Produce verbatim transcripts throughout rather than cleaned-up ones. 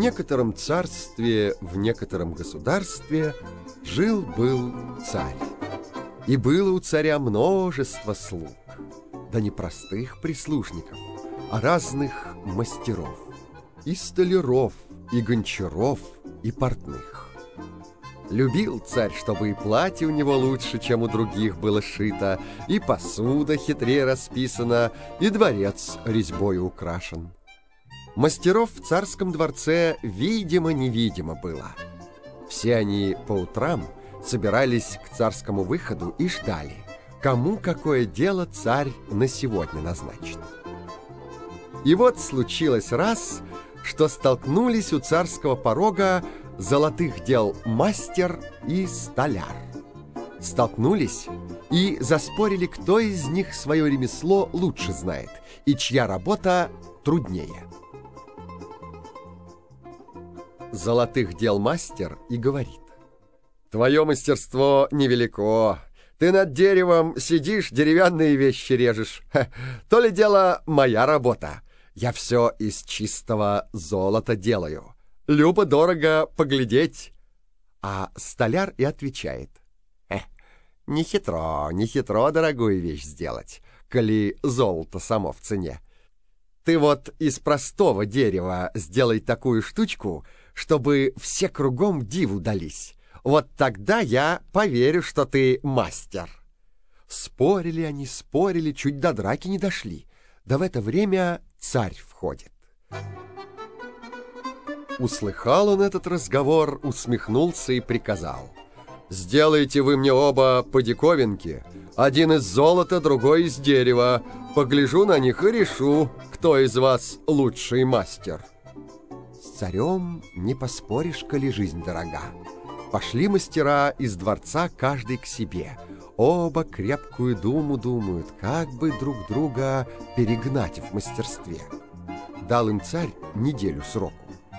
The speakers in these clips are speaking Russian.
некотором царстве, в некотором государстве жил-был царь. И было у царя множество слуг, да не простых прислужников, а разных мастеров, и столяров, и гончаров, и портных. Любил царь, чтобы и платье у него лучше, чем у других было шито, и посуда хитрее расписана, и дворец резьбою украшен. Мастеров в царском дворце видимо-невидимо было. Все они по утрам собирались к царскому выходу и ждали, кому какое дело царь на сегодня назначит. И вот случилось раз, что столкнулись у царского порога золотых дел мастер и столяр. Столкнулись и заспорили, кто из них свое ремесло лучше знает и чья работа труднее. Золотых дел мастер и говорит: «Твое мастерство невелико. Ты над деревом сидишь, деревянные вещи режешь. Ха, то ли дело моя работа. Я все из чистого золота делаю. Любо-дорого поглядеть». А столяр и отвечает: «Э, не хитро, не хитро дорогую вещь сделать, коли золото само в цене. Ты вот из простого дерева сделай такую штучку, чтобы все кругом диву дались. Вот тогда я поверю, что ты мастер». Спорили они, спорили, чуть до драки не дошли. Да в это время царь входит. Услыхал он этот разговор, усмехнулся и приказал: «Сделайте вы мне оба по диковинке, один из золота, другой из дерева. Погляжу на них и решу, кто из вас лучший мастер». С царем не поспоришь, коли жизнь дорога. Пошли мастера из дворца каждый к себе. Оба крепкую думу думают, как бы друг друга перегнать в мастерстве. Дал им царь неделю сроку.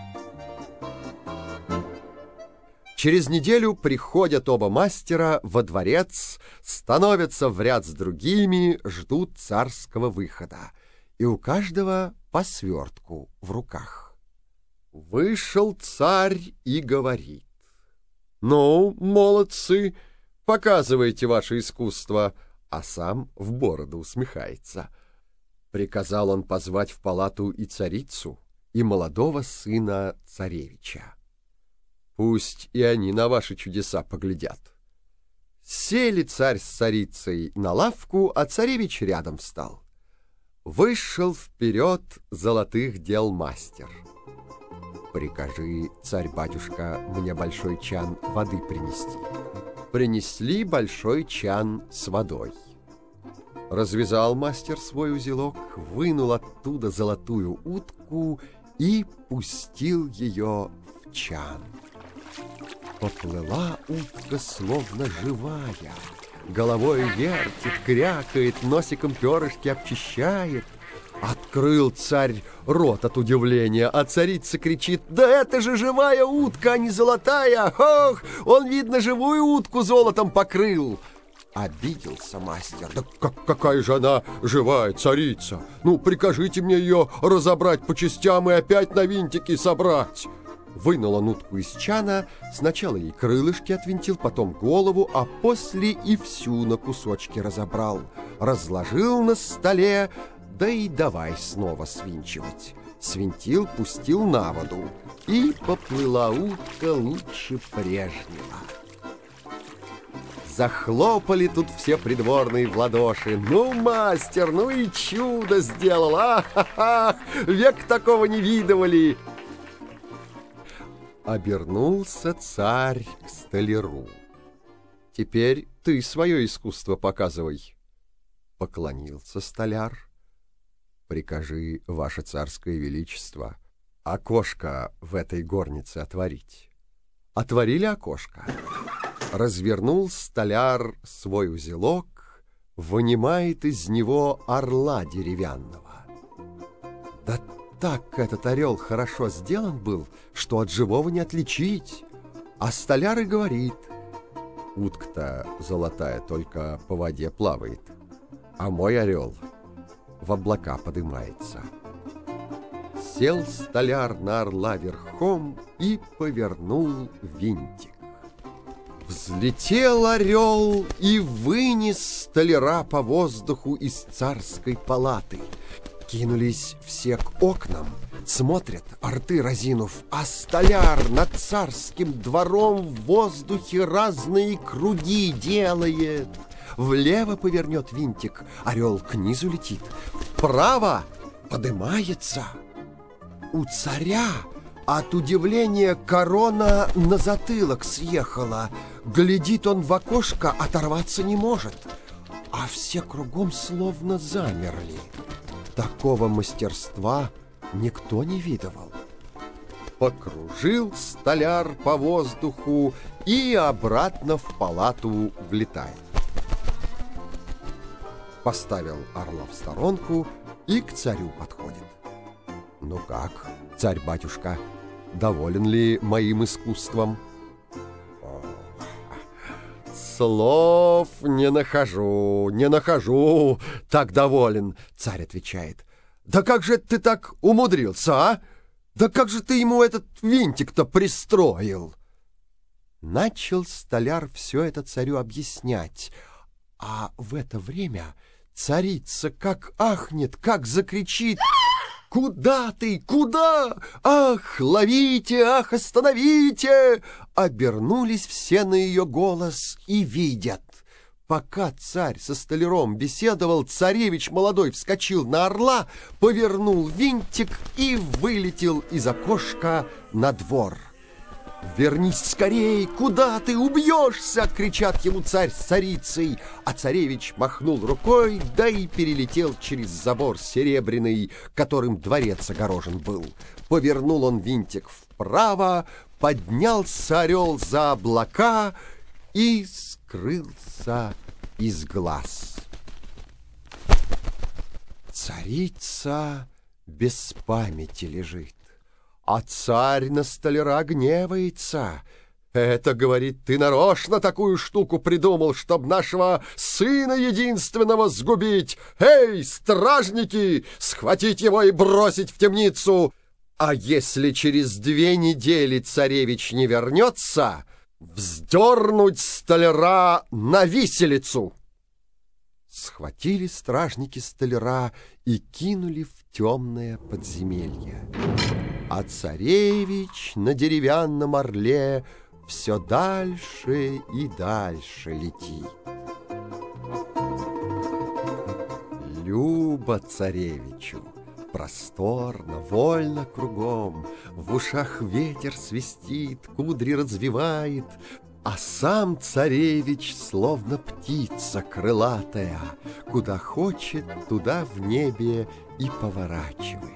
Через неделю приходят оба мастера во дворец, становятся в ряд с другими, ждут царского выхода. И у каждого по свертку в руках. Вышел царь и говорит: «Ну, молодцы, показывайте ваше искусство», а сам в бороду усмехается. Приказал он позвать в палату и царицу, и молодого сына царевича. Пусть и они на ваши чудеса поглядят. Сели царь с царицей на лавку, а царевич рядом встал. Вышел вперед золотых дел мастер. «Прикажи, царь-батюшка, мне большой чан воды принести». Принесли большой чан с водой. Развязал мастер свой узелок, вынул оттуда золотую утку и пустил ее в чан. Поплыла утка, словно живая, головой вертит, крякает, носиком перышки обчищает. Открыл царь рот от удивления, а царица кричит: «Да это же живая утка, а не золотая! Ох, он, видно, живую утку золотом покрыл!» Обиделся мастер. «Да как, какая же она живая, царица! Ну, прикажите мне ее разобрать по частям и опять на винтики собрать!» Вынул он утку из чана, сначала ей крылышки отвинтил, потом голову, а после и всю на кусочки разобрал. Разложил на столе, да и давай снова свинчивать. Свинтил, пустил на воду, и поплыла утка лучше прежнего. Захлопали тут все придворные в ладоши. «Ну, мастер, ну и чудо сделал! Ах-ха-ха! Век такого не видывали!» Обернулся царь к столяру. «Теперь ты свое искусство показывай». Поклонился столяр. «Прикажи, ваше царское величество, окошко в этой горнице отворить». Отворили окошко. Развернул столяр свой узелок, вынимает из него орла деревянного. Да так этот орел хорошо сделан был, что от живого не отличить. А столяр и говорит: «Утка-то золотая только по воде плавает, а мой орел в облака подымается». Сел столяр на орла верхом и повернул винтик. Взлетел орел и вынес столяра по воздуху из царской палаты. Кинулись все к окнам, смотрят, рты разинув, а столяр над царским двором в воздухе разные круги делает. Влево повернет винтик, орел к низу летит, вправо подымается. У царя от удивления корона на затылок съехала. Глядит он в окошко, оторваться не может, а все кругом словно замерли. Такого мастерства никто не видывал. Покружил столяр по воздуху и обратно в палату влетает. Поставил орла в сторонку и к царю подходит. «Ну как, царь-батюшка, доволен ли моим искусством?» «Слов не нахожу, не нахожу, так доволен», — царь отвечает. «Да как же ты так умудрился, а? Да как же ты ему этот винтик-то пристроил?» Начал столяр все это царю объяснять, а в это время царица как ахнет, как закричит: «Куда ты? Куда? Ах, ловите! Ах, остановите!» Обернулись все на ее голос и видят. Пока царь со столяром беседовал, царевич молодой вскочил на орла, повернул винтик и вылетел из окошка на двор. «Вернись скорей! Куда ты? Убьешься!» — кричат ему царь с царицей. А царевич махнул рукой, да и перелетел через забор серебряный, которым дворец огорожен был. Повернул он винтик вправо, поднялся орел за облака и скрылся из глаз. Царица без памяти лежит, а царь на столяра гневается. «Это, — говорит, — ты нарочно такую штуку придумал, чтоб нашего сына единственного сгубить! Эй, стражники, схватить его и бросить в темницу! А если через две недели царевич не вернется, вздернуть столяра на виселицу!» Схватили стражники столяра и кинули в темное подземелье. А царевич на деревянном орле все дальше и дальше летит. Любо царевичу, просторно, вольно кругом, в ушах ветер свистит, кудри развивает, а сам царевич словно птица крылатая, куда хочет, туда в небе и поворачивает.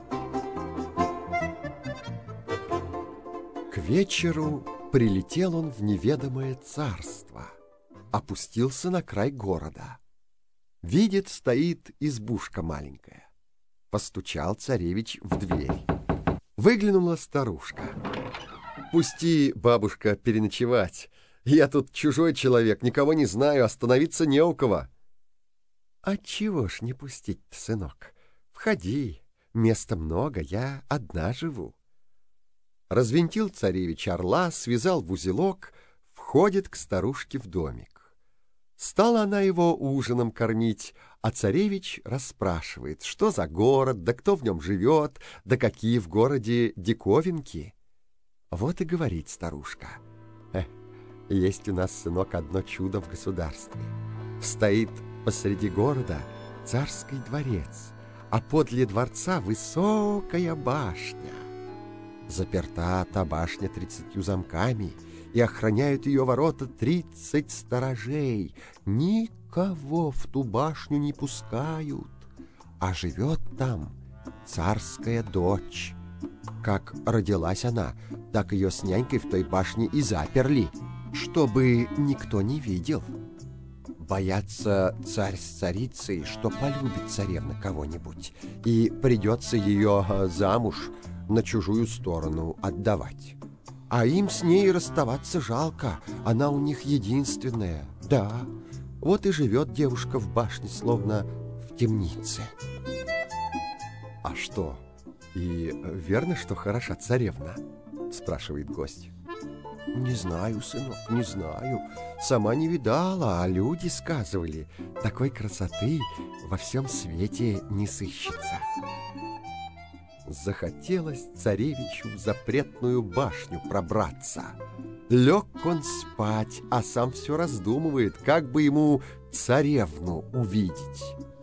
К вечеру прилетел он в неведомое царство, опустился на край города. Видит, стоит избушка маленькая. Постучал царевич в дверь. Выглянула старушка. «Пусти, бабушка, переночевать. Я тут чужой человек, никого не знаю, остановиться не у кого». «Отчего ж не пустить-то, сынок? Входи, места много, я одна живу». Развинтил царевич орла, связал в узелок, входит к старушке в домик. Стала она его ужином кормить, а царевич расспрашивает, что за город, да кто в нем живет, да какие в городе диковинки. Вот и говорит старушка: «Эх, есть у нас, сынок, одно чудо в государстве. Стоит посреди города царский дворец, а подле дворца высокая башня. Заперта та башня тридцатью замками, и охраняют ее ворота тридцать сторожей. Никого в ту башню не пускают, а живет там царская дочь. Как родилась она, так ее с нянькой в той башне и заперли, чтобы никто не видел. Боятся царь с царицей, что полюбит царевна кого-нибудь, и придется ее замуж на чужую сторону отдавать. А им с ней расставаться жалко, она у них единственная. Да, вот и живет девушка в башне, словно в темнице». «А что, И верно, что хороша царевна? Спрашивает гость. Не знаю, сынок, не знаю. Сама не видала, а люди сказывали. Такой красоты во всем свете не сыщется. Захотелось царевичу в запретную башню пробраться. Лег он спать, а сам все раздумывает, как бы ему царевну увидеть.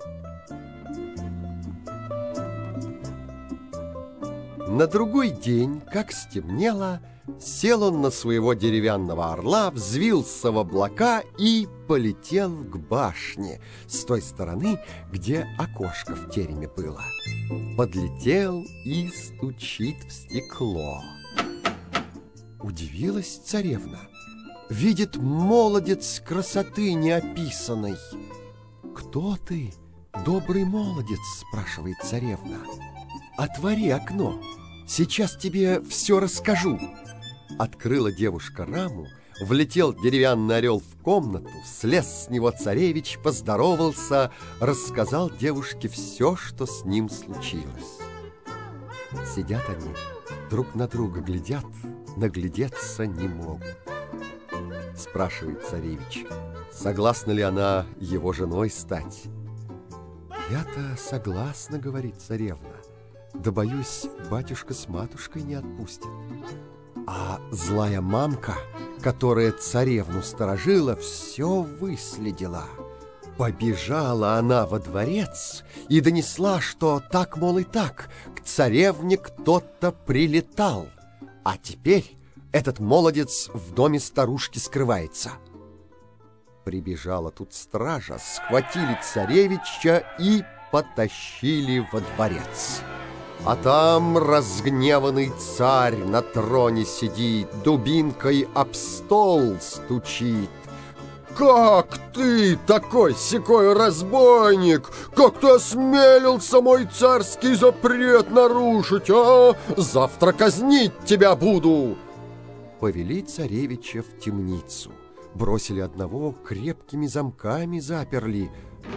На другой день, как стемнело, сел он на своего деревянного орла, взвился в облака и полетел к башне с той стороны, где окошко в тереме было. Подлетел и стучит в стекло. Удивилась царевна. Видит молодец красоты неописанной. «Кто ты, добрый молодец?» — спрашивает царевна. «Отвори окно, сейчас тебе все расскажу». Открыла девушка раму, влетел деревянный орел в комнату, слез с него царевич, поздоровался, рассказал девушке все, что с ним случилось. Сидят они, друг на друга глядят, наглядеться не могут. Спрашивает царевич, согласна ли она его женой стать. «Я-то согласна, — говорит царевна, — да, боюсь, батюшка с матушкой не отпустят». А злая мамка, которая царевну сторожила, все выследила. Побежала она во дворец и донесла, что так, мол, и так, к царевне кто-то прилетал, а теперь этот молодец в доме старушки скрывается. Прибежала тут стража, схватили царевича и потащили во дворец. А там разгневанный царь на троне сидит, дубинкой об стол стучит. «Как ты, такой-сякой разбойник? Как ты осмелился мой царский запрет нарушить, а? Завтра казнить тебя буду!» Повели царевича в темницу. Бросили одного, крепкими замками заперли.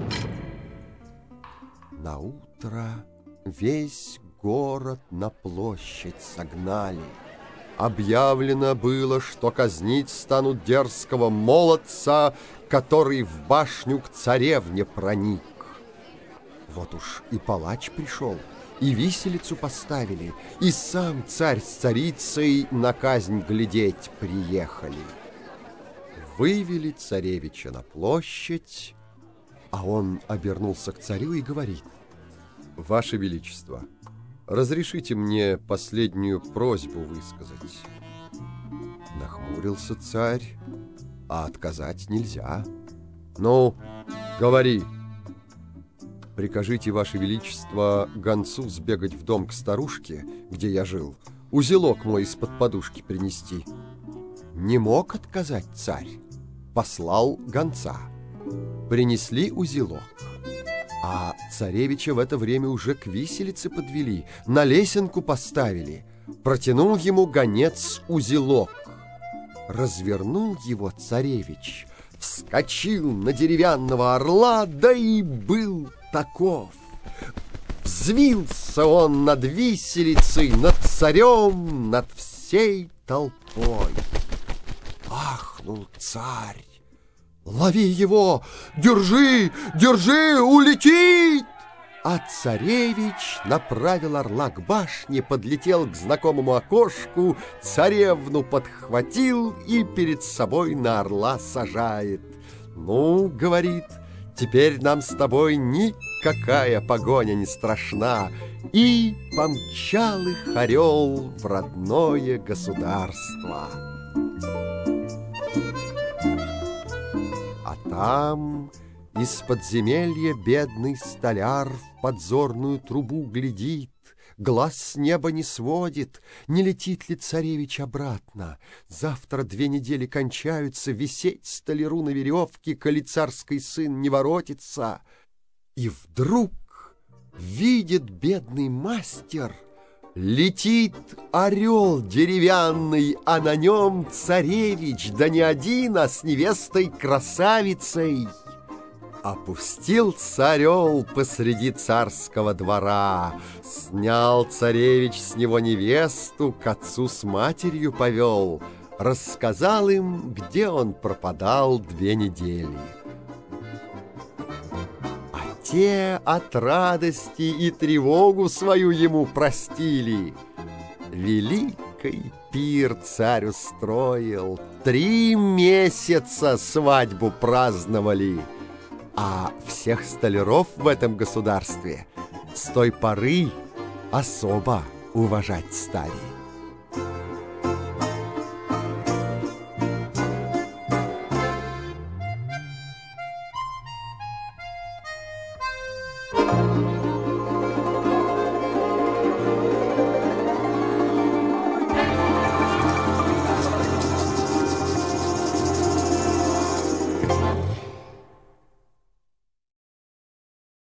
Наутро весь город на площадь согнали. Объявлено было, что казнить станут дерзкого молодца, который в башню к царевне проник. Вот уж и палач пришел, и виселицу поставили, и сам царь с царицей на казнь глядеть приехали. Вывели царевича на площадь, а он обернулся к царю и говорит: «Ваше Величество, разрешите мне последнюю просьбу высказать». Нахмурился царь, а отказать нельзя. «Ну, говори». «Прикажите, Ваше Величество, гонцу сбегать в дом к старушке, где я жил, узелок мой из-под подушки принести». Не мог отказать царь, послал гонца. Принесли узелок. А царевича в это время уже к виселице подвели, на лесенку поставили. Протянул ему гонец узелок. Развернул его царевич, вскочил на деревянного орла, да и был таков. Взвился он над виселицей, над царем, над всей толпой. Ахнул царь. «Лови его! Держи! Держи! Улетит!» А царевич направил орла к башне, подлетел к знакомому окошку, царевну подхватил и перед собой на орла сажает. «Ну, — говорит, — теперь нам с тобой никакая погоня не страшна». И помчал их орел в родное государство. А там из подземелья бедный столяр в подзорную трубу глядит, глаз с неба не сводит, не летит ли царевич обратно. Завтра две недели кончаются, висеть столяру на веревке, коли царский сын не воротится. И вдруг видит бедный мастер, летит орел деревянный, а на нем царевич, да не один, а с невестой-красавицей. Опустился орел посреди царского двора, снял царевич с него невесту, к отцу с матерью повел, рассказал им, где он пропадал две недели. А те от радости и тревогу свою ему простили. Великий пир царь устроил, три месяца свадьбу праздновали. А всех столяров в этом государстве с той поры особо уважать стали.